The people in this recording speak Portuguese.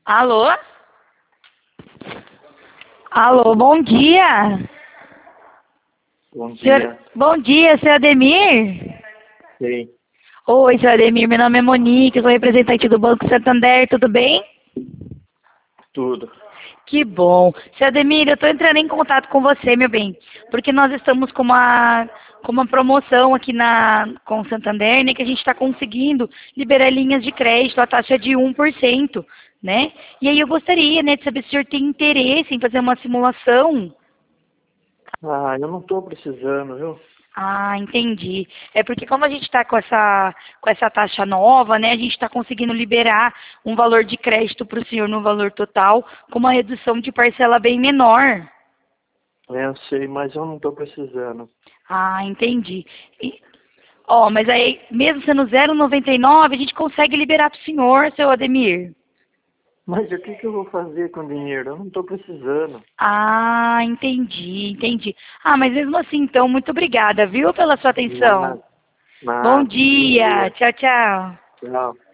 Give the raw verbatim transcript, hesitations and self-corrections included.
Alô? Alô, bom dia. Bom Senhor, dia. bom dia, senhor Ademir. Sim, Oi, senhor Ademir, meu nome é Monique, sou representante do Banco Santander, tudo bem? tudo. Que bom. Senhor Ademir, eu estou entrando em contato com você, meu bem, porque nós estamos com uma, com uma promoção aqui na, com o Santander, né, que a gente está conseguindo liberar linhas de crédito a taxa de um por cento, né? E aí eu gostaria, né, de saber se o senhor tem interesse em fazer uma simulação. Ah, eu não estou precisando, viu? Ah, entendi. É porque como a gente está com essa, com essa taxa nova, né, a gente está conseguindo liberar um valor de crédito para o senhor no valor total, com uma redução de parcela bem menor. É, eu sei, mas eu não estou precisando. Ah, entendi. E- Ó, mas aí, mesmo sendo zero vírgula noventa e nove, a gente consegue liberar para o senhor, seu Ademir. Mas o que, que eu vou fazer com o dinheiro? Eu não estou precisando. Ah, entendi, entendi. Ah, mas mesmo assim, então, muito obrigada, viu, pela sua atenção. Nada, Bom nada. Bom dia, dia. tchau, tchau. Tchau.